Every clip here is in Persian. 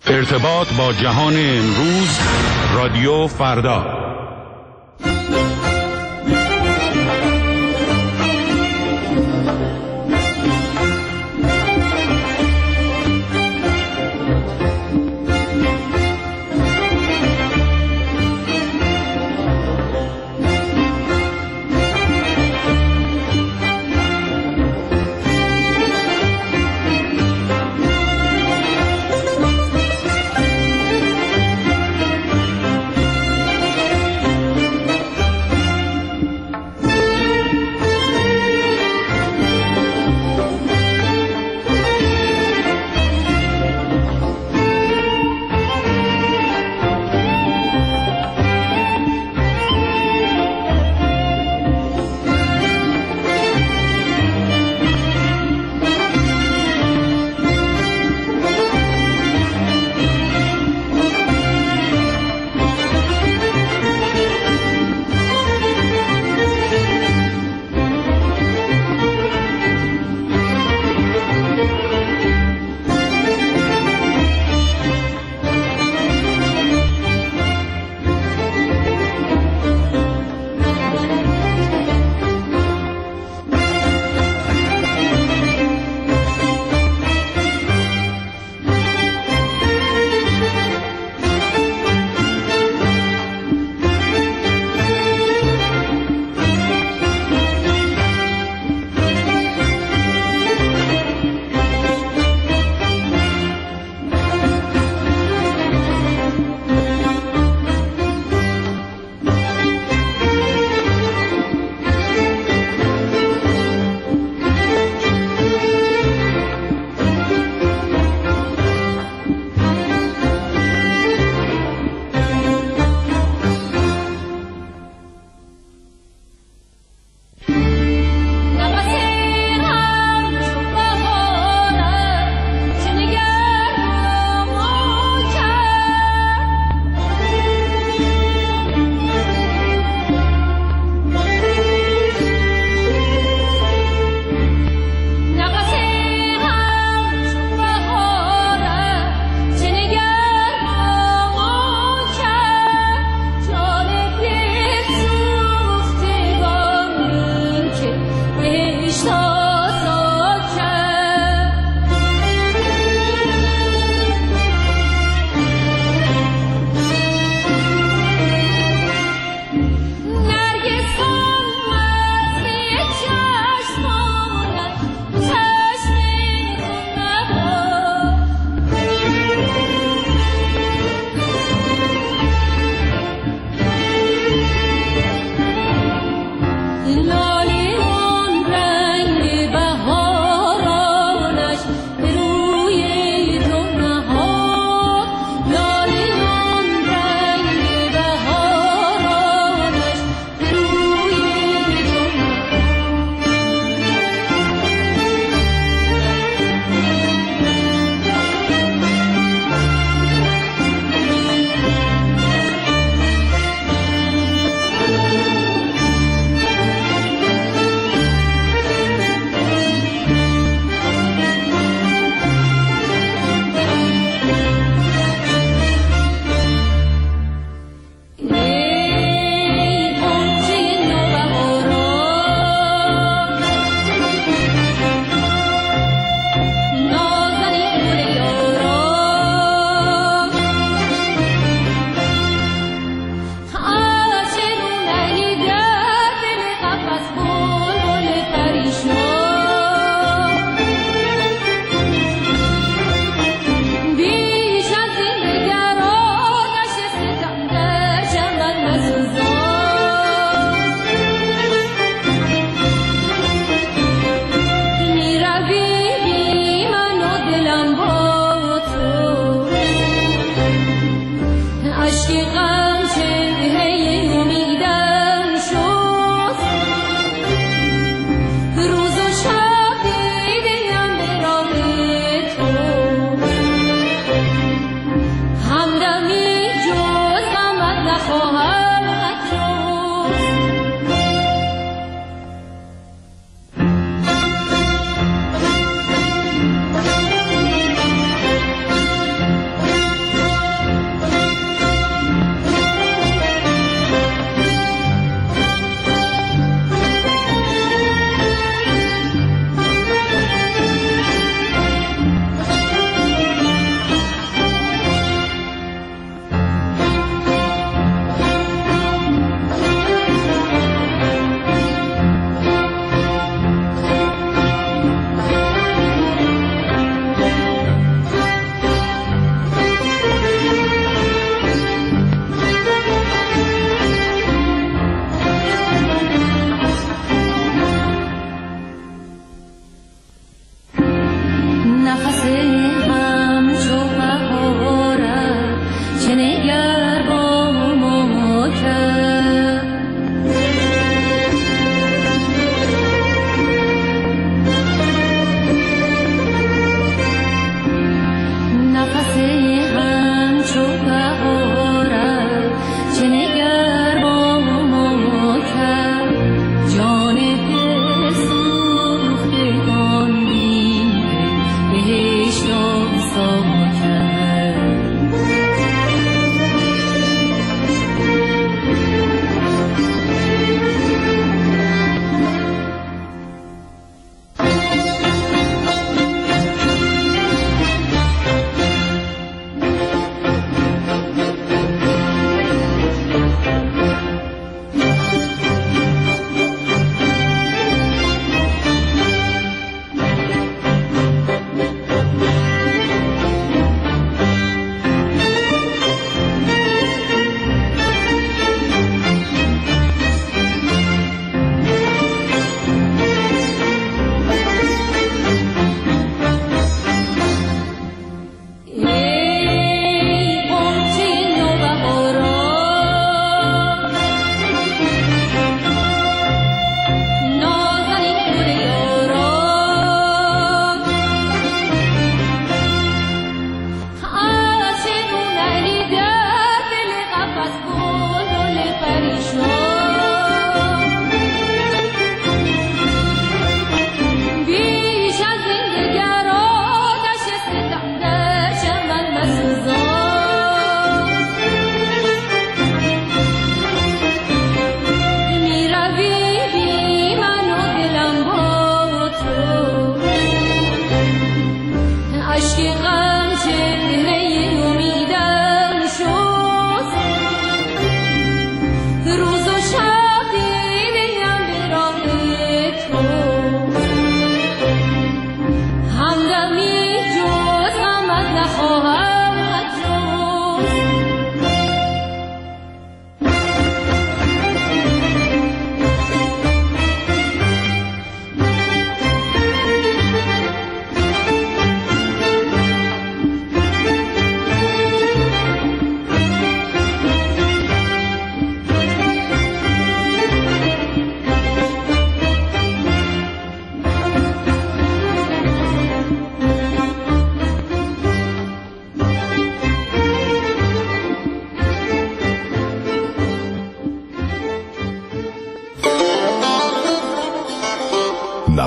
ارتباط با جهان امروز، رادیو فردا.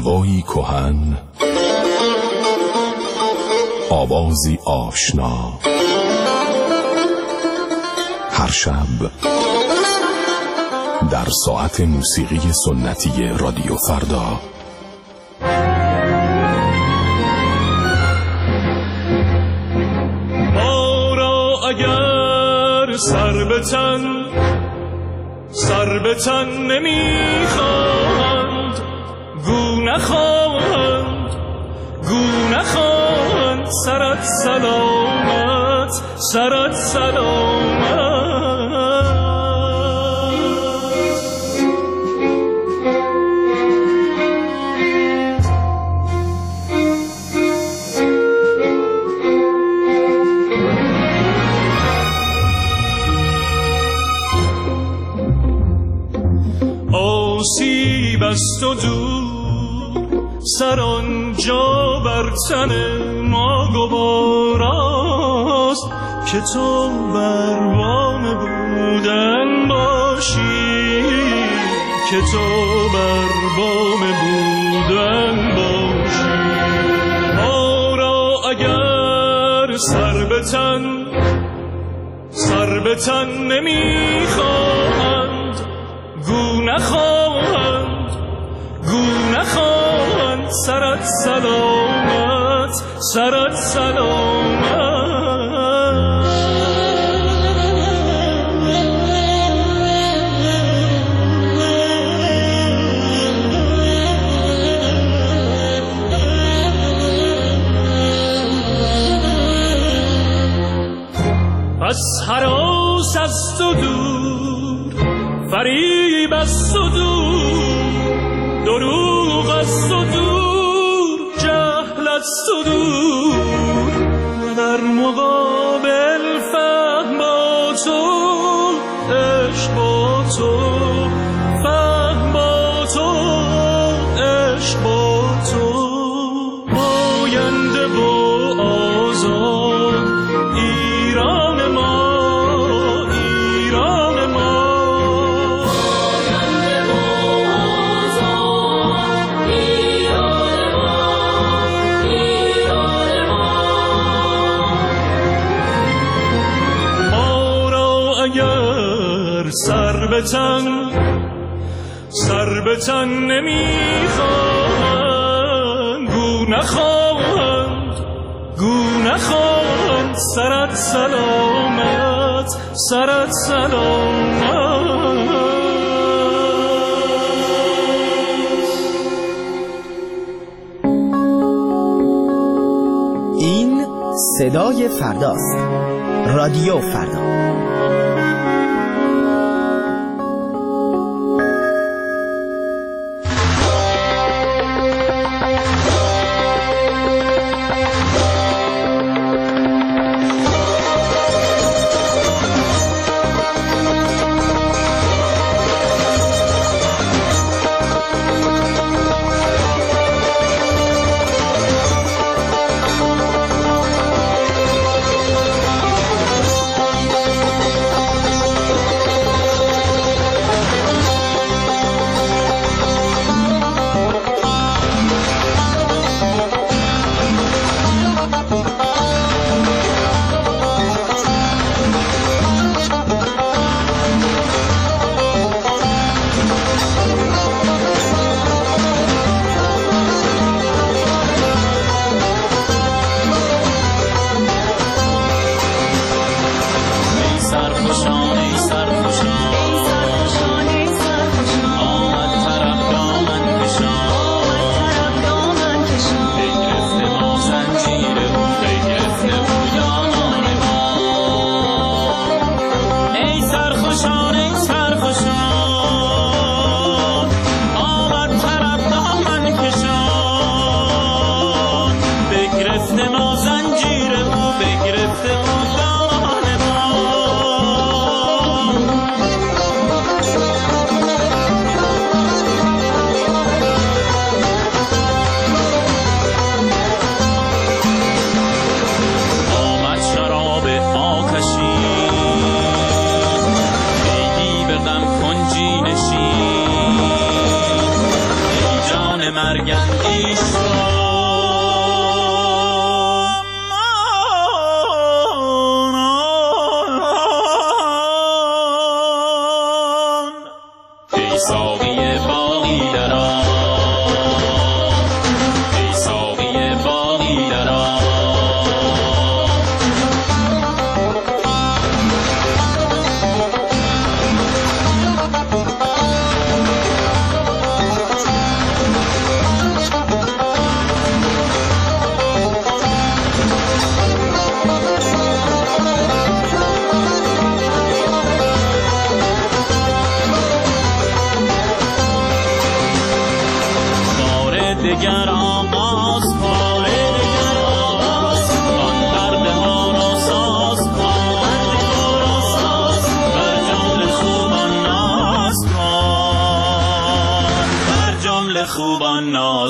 هوایی کهن، آوازی آشنا، هر شب در ساعت موسیقی سنتی رادیو فردا. ما را اگر سر به تن نمیخواهند، گو نخواهند سرت سلامت. آسیب است و دور سر آنجا بر تن ما گواراست که تو بر بام بودن باشی، که تو بر بام بودن باشی. ما را اگر سر به تن نمیخواهند، گو نخواهند سرت سلامت. پس هراس است و دور، فریب است و دور، دروغ است و دور، جهل است و دور. در مقابل فهم با تو، عشق با تو، فهم با تو، عشق با تو. آینده و آزاد ایران ما، ایران ما. سر به تن نمیخواهند، گو نخواهند سرت سلامت. این صدای فرداست، رادیو فردا.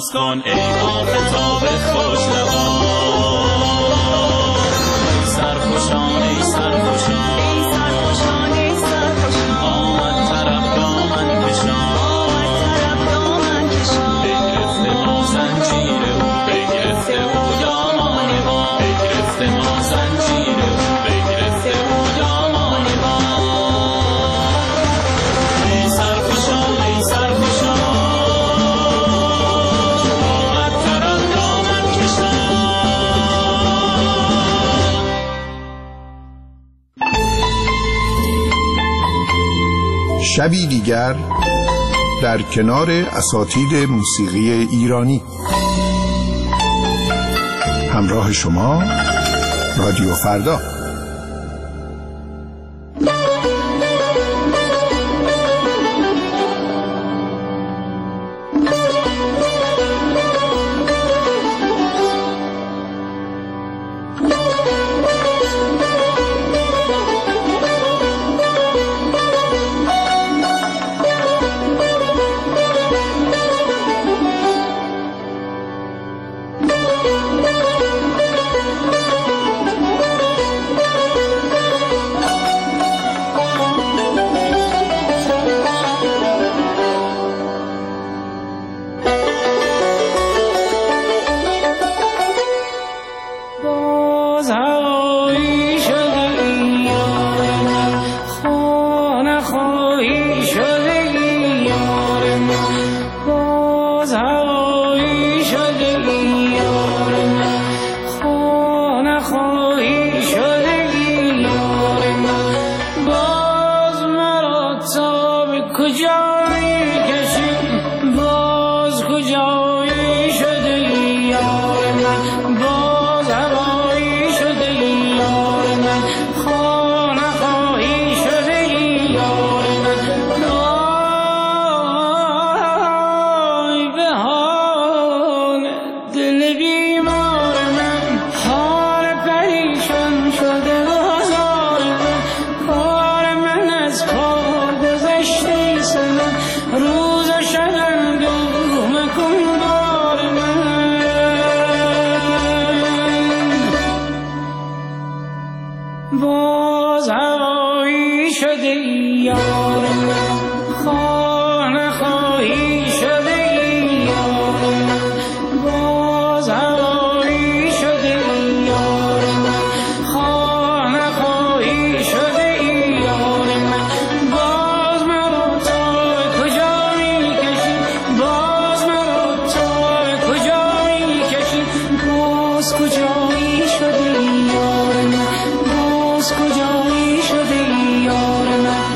باز کن ای آفتاب خوش لبان. سرخوشان ای سرخوشان، ای سرخوشان ای سرخوشان، آمد طرف دامن کشان، آمد طرف دامن کشان. بگرفته ما زنجیر او، بگرفته او دامان ما، بگرفته ما زنجیر او، بگرفته او دامان ما. ای سرخوشان ای سرخوشان، آمد طرف دامن کشان. شبی دیگر در کنار اساتید موسیقی ایرانی. همراه شما رادیو فردا. باز هوایی شده یار من، خانه خواهی شده یار من. باز هوایی شده یار من، خانه خواهی شده یار من. باز مرا تا کجا میکشی، باز مرا تا کجا میکشی. باز کجایی شده یار من، کجایی شده یار من.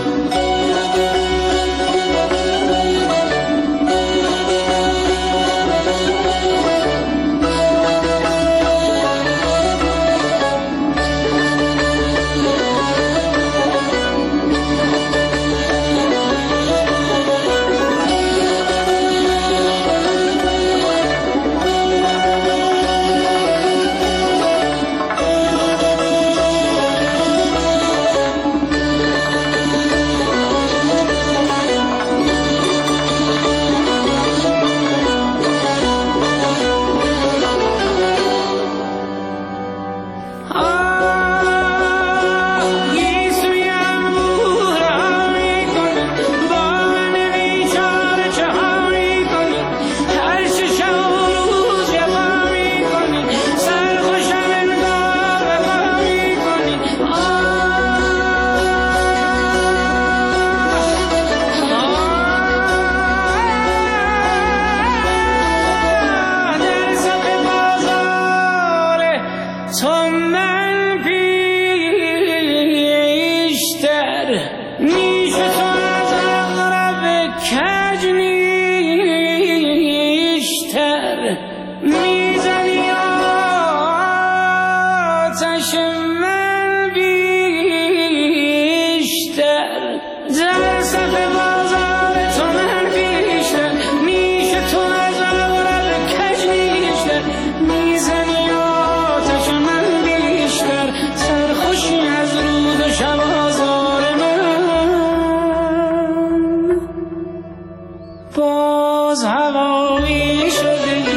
باز هوایی شده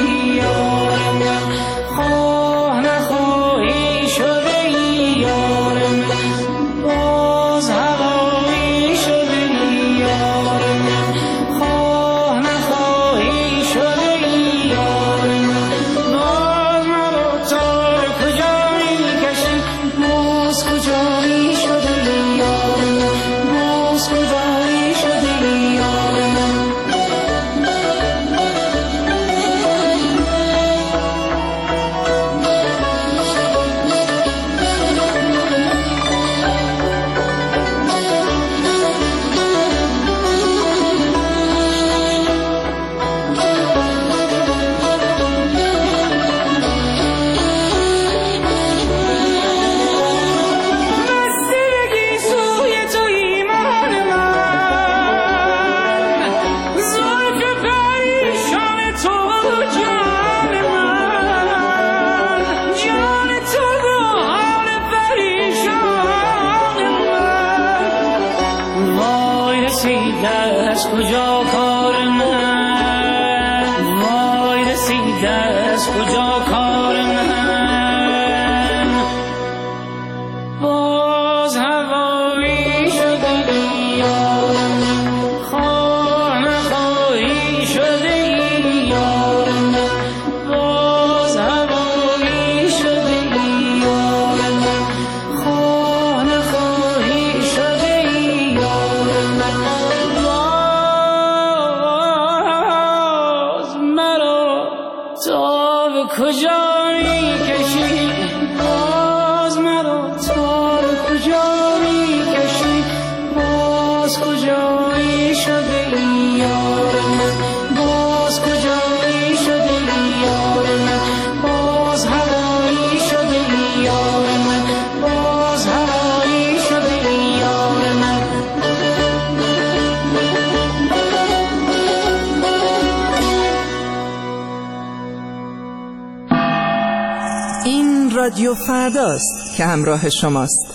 باز کجایی شده یار من، باز کجایی شده یار من. از کجا کار من، وای رسیده از کجا کار من. باز هوایی شده یار من، خانه خواهی شده یار من. باز هوایی شده یار من، خانه خواهی شده یار من. کجا میکشی باز مرا، تا به کجا میکشی باز کجایی شده یار من، باز کجایی شده یار من. باز هوایی شده یار من، باز هوایی شده یار من. این رادیو فرداست که همراه شماست.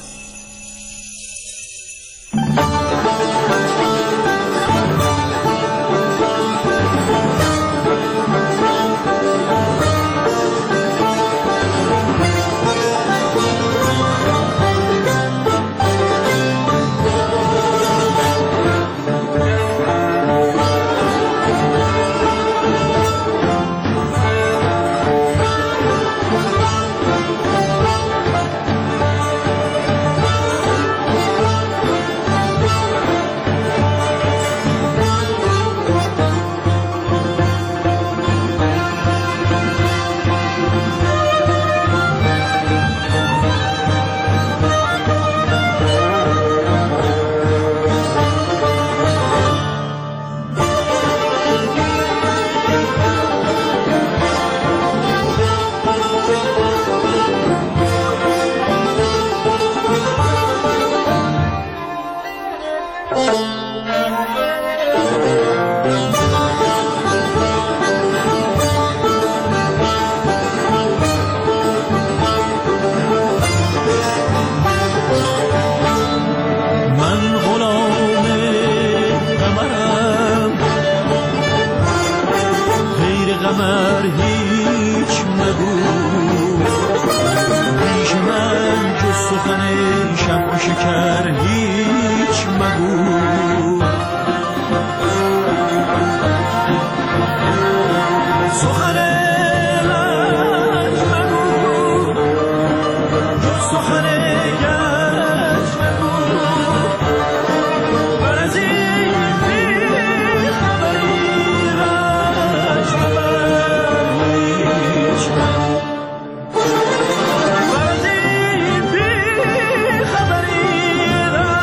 خبری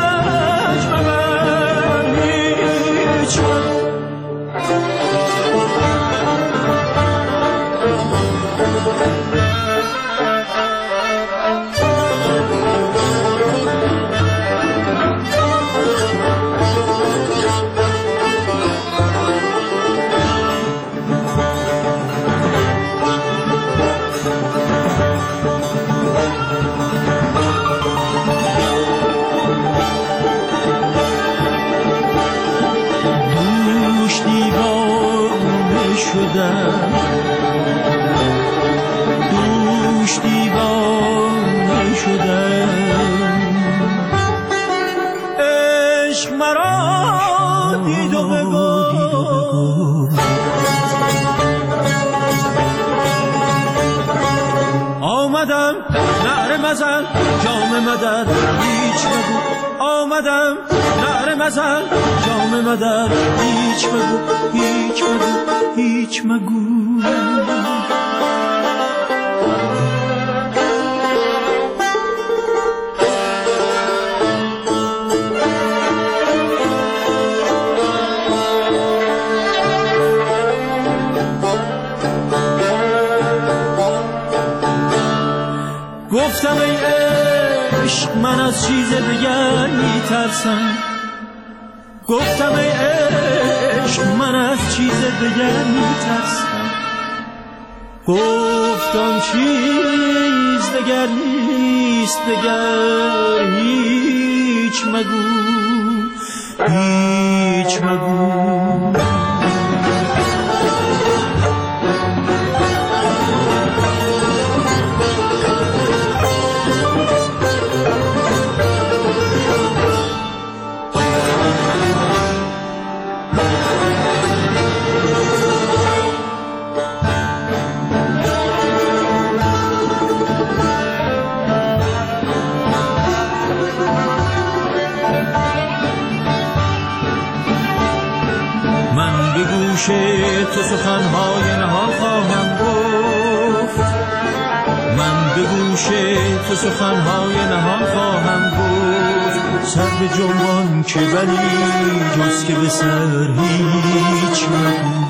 مزن جام مدد هیچ مگو آمدم نعره مزن جام مدد هیچ مگو هیچ مگو هیچ مگو گفتم ای عشق من از چیز دیگر میترسم گفتم ای عشق من از چیز دیگر میترسم گفتم چیز دیگر نیست دیگر هیچ مگو هیچ مگو تو سخنهای نهان خواهم گفت من به گوش تو سخنهای نهان خواهم گفت سر به جنبان که ولی جز که به سر هیچ مگو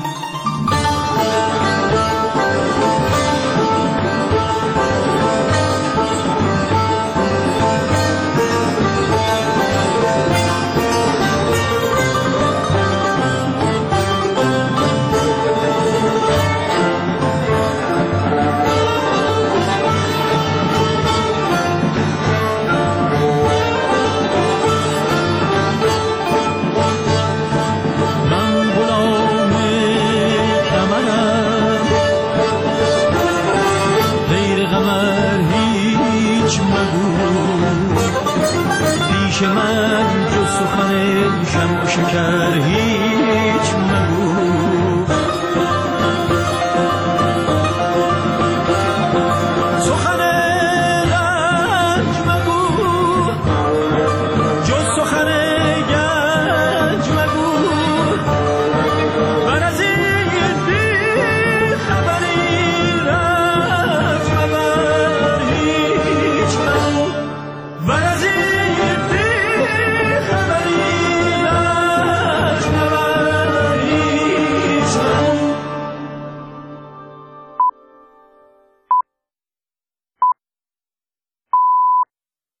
پیش من جو سخن شمع و شکر هیچ